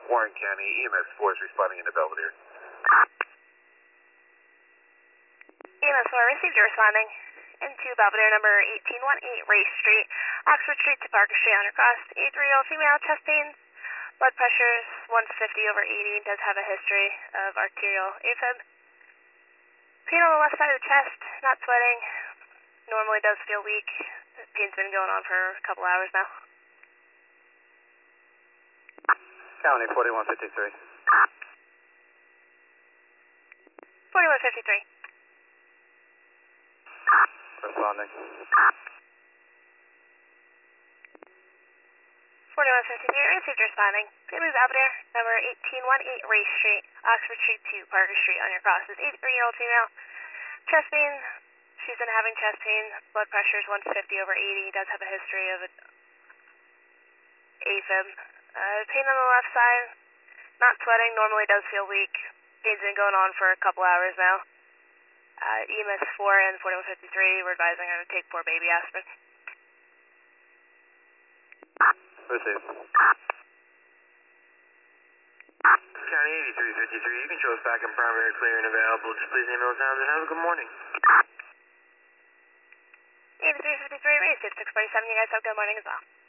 Warren County EMS 4 is responding into Belvedere. EMS 4 received your responding into Belvedere number 1818 Race Street, Oxford Street to Parker Street on your cross. 83-year-old female, chest pains, blood pressure is 150/80, does have a history of arterial AFib. Pain on the left side of the chest, not sweating, normally does feel weak. Pain's been going on for a couple hours now. County 4153. 4153. Responding. 4153, received responding. Daily Belvedere, number 1818 Race Street, Oxford Street to Parker Street on your cross. This 83-year-old female, chest pain. She's been having chest pain. Blood pressure is 150/80. Does have a history of AFib. Pain on the left side. Not sweating. Normally does feel weak. Pain's been going on for a couple hours now. EMS 4 and 4153. We're advising her to take 4 baby aspirin. Received. County 8353. You can show us back in primary clear and available. Just please name those sounds and have a good morning. 8353, raised at 647. You guys have a good morning as well.